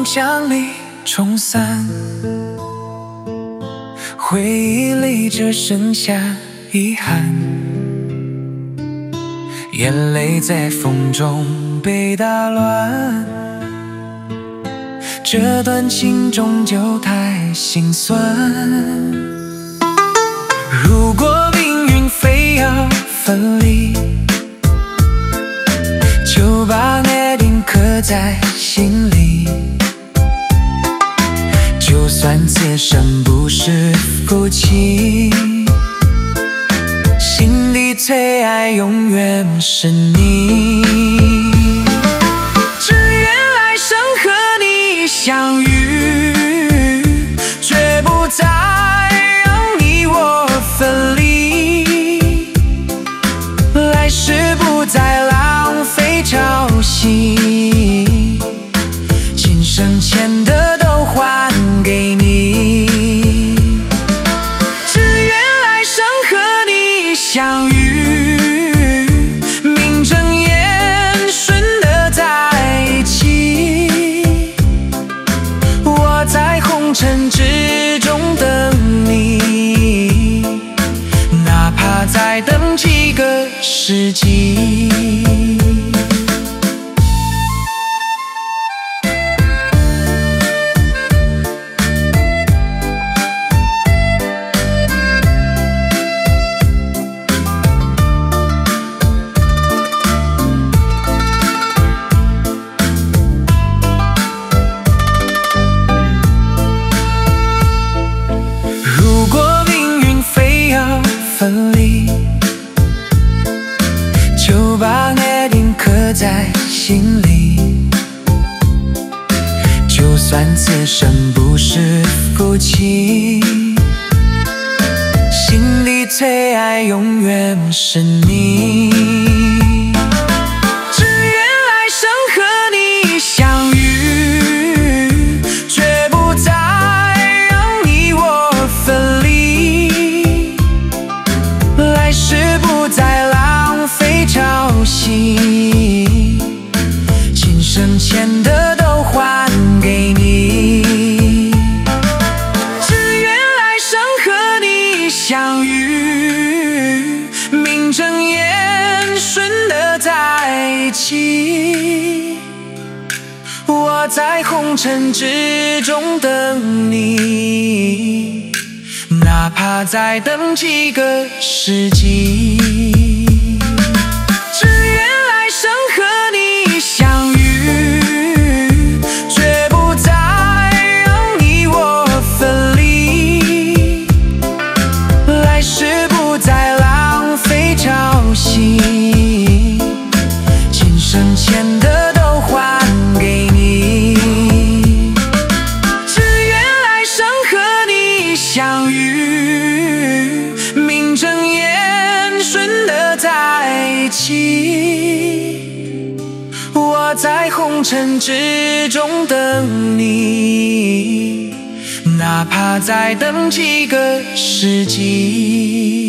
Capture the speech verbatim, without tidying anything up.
将你冲散，回忆里只剩下遗憾，眼泪在风中被打乱，这段情终究太心酸。如果命运非要分离，就把约定刻在心里，就算此生不是夫妻，心里最爱永远是你。只愿来生和你相遇，绝不再让你我分离，来世不再浪费朝夕，今生欠的都还给你。只愿来生和你相遇，名正言顺的在一起，我在红尘之中等你，哪怕再等几个世纪。分离，就把约定刻在心里，就算此生不是夫妻，心里最爱永远是你。只愿来生和你相遇，绝不再让你我分离，来世不再浪费朝夕，今生欠的都还给你。只愿来生和你相遇，名正言顺的在一起，我在红尘之中等你，哪怕再等几个世纪。只愿来生和你相遇，绝不再让你我分离，来世不再浪费朝夕，今生欠的都还给你。只愿来生和你相遇，名正言顺的在一起，我在红尘之中等你，哪怕再等几个世纪。